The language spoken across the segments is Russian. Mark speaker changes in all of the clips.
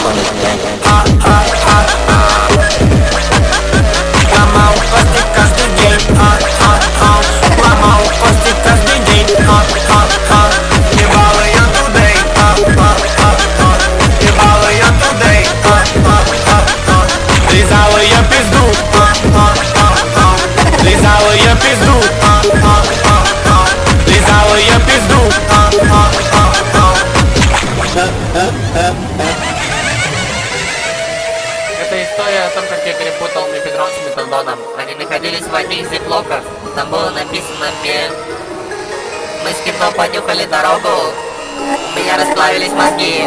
Speaker 1: Ломал кости каждый день, ломал кости каждый день, ебало я тудей, ебало я тудей, лизала я пизду, лизала я пизду, лизала я пизду.
Speaker 2: Это история о том, как я перепутал мефедрон с метадоном. Они находились в одних зиплоках. Там было написано «Ме». Мы с Кито понюхали дорогу. У меня расплавились мозги.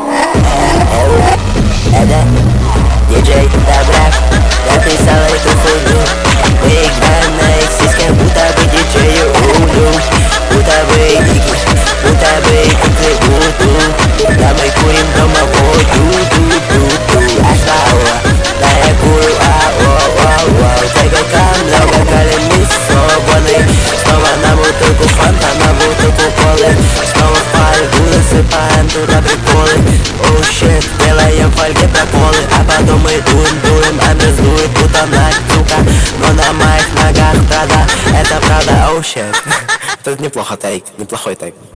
Speaker 3: Это диджей Добряк написал эту хуйню. Мы играем на их сиськах, будто бы диджею Улю. Будто бы Игиш, будто бы куклы Вуду. Да мы курим дома воду, ду-ду-ду-ду. Ашла-уа, да я курю, ау-ау-ау. ТГК много колемис собраны. Снова на бутылку фанта, на бутылку колы. Снова в фольгу засыпаем туда приколы. Оу щит, делаем в фольге проколы. А потом мы дуем, Андрес дует, будто Надюка. Но на моих ногах Прада, это правда, оу щит. Тут неплохо тейк, неплохой тейк.